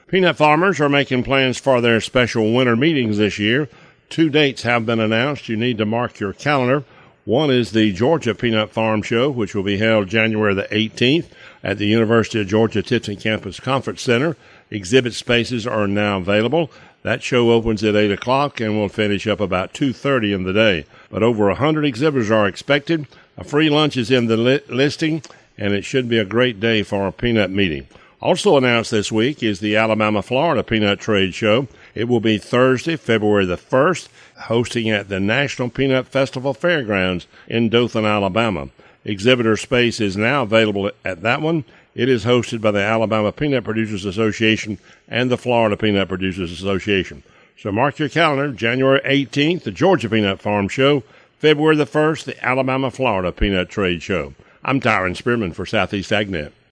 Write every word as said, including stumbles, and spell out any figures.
Peanut farmers are making plans for their special winter meetings this year. Two dates have been announced. You need to mark your calendar. One is the Georgia Peanut Farm Show, which will be held January the eighteenth at the University of Georgia-Tipton Campus Conference Center. Exhibit spaces are now available. That show opens at eight o'clock and will finish up about two thirty in the day. But over one hundred exhibitors are expected. A free lunch is in the li- listing, and it should be a great day for a peanut meeting. Also announced this week is the Alabama-Florida Peanut Trade Show. It will be Thursday, February the first, hosting at the National Peanut Festival Fairgrounds in Dothan, Alabama. Exhibitor space is now available at that one. It is hosted by the Alabama Peanut Producers Association and the Florida Peanut Producers Association. So mark your calendar, January eighteenth, the Georgia Peanut Farm Show, February the first, the Alabama-Florida Peanut Trade Show. I'm Tyron Spearman for Southeast AgNet.